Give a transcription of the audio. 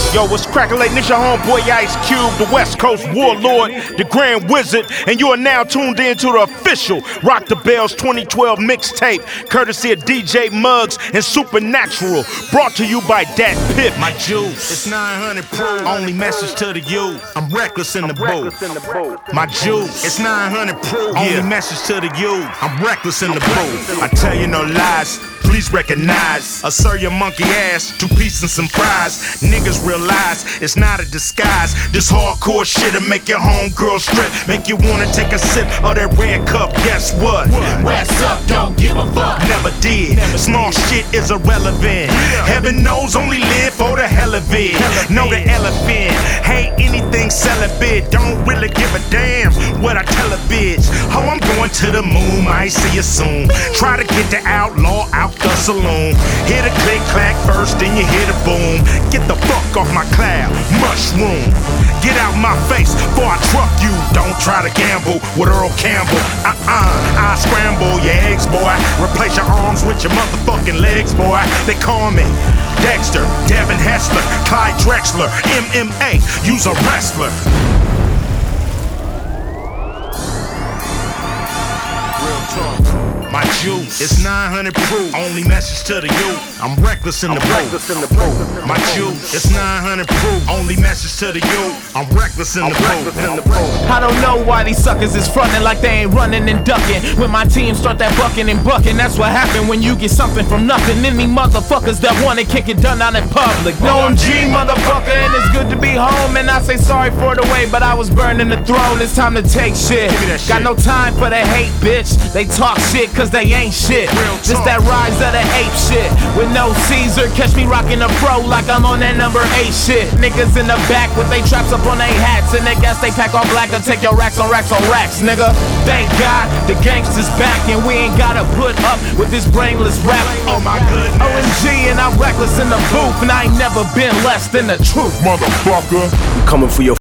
Yo, what's crackin', late? This your homeboy Ice Cube, the West Coast Warlord, the Grand Wizard, and you are now tuned in to the official Rock the Bells 2012 mixtape, courtesy of DJ Muggs and Supernatural, brought to you by Dat Piff. My juice, it's 900 proof. Only message to the youth, I'm reckless in the booth. My juice, it's 900 proof. Only message to the youth, I'm reckless in the booth. I tell you no lies, please recognize. I serve your monkey ass, 2 pieces and some fries. Niggas realize it's not a disguise. This hardcore shit'll make your homegirl strip, make you wanna take a sip of that red cup. Guess what? What's up? Don't give a fuck. Never did. Small shit is irrelevant. Heaven knows only live for the hell of it. Know the elephant. Hate anything celibate. Don't really give a damn what I tell a bitch. Oh, I'm going to the moon. Might see you soon. Try to get the outlaw out the saloon. Hear the click clack first, then you hear the boom. Get the fuck off my cloud, mushroom. Get out my face before I truck you. Don't try to gamble with Earl Campbell. I scramble your eggs, boy. Replace your arms with your motherfucking legs, boy. They call me Dexter, Devin Hessler, Clyde Drexler, MMA, you's a wrestler. Real talk. My juice, it's 900 proof. Only message to the youth, I'm reckless in the booth. My juice, it's 900 proof. Only message to the youth, I'm reckless in the booth. I don't know why these suckers is frontin' like they ain't running and ducking. When my team start that bucking and bucking, that's what happen when you get something from nothing. Any motherfuckers that wanna kick it done out in public. No MG, motherfucker, and it's good to be home. And I say sorry for the way, but I was burning the throne. It's time to take shit. Got no time for the hate, bitch. They talk shit cause they ain't shit. Just that rise of the ape shit. With no Caesar, catch me rocking a pro like I'm on that number 8 shit. Niggas in the back with they traps up on they hats, and they guess they pack all black and take your racks on racks on racks, nigga. Thank God the gangsters back, and we ain't gotta put up with this brainless rap. Oh my goodness. OMG, and I'm reckless in the booth, and I ain't never been less than the truth, motherfucker. I'm coming for your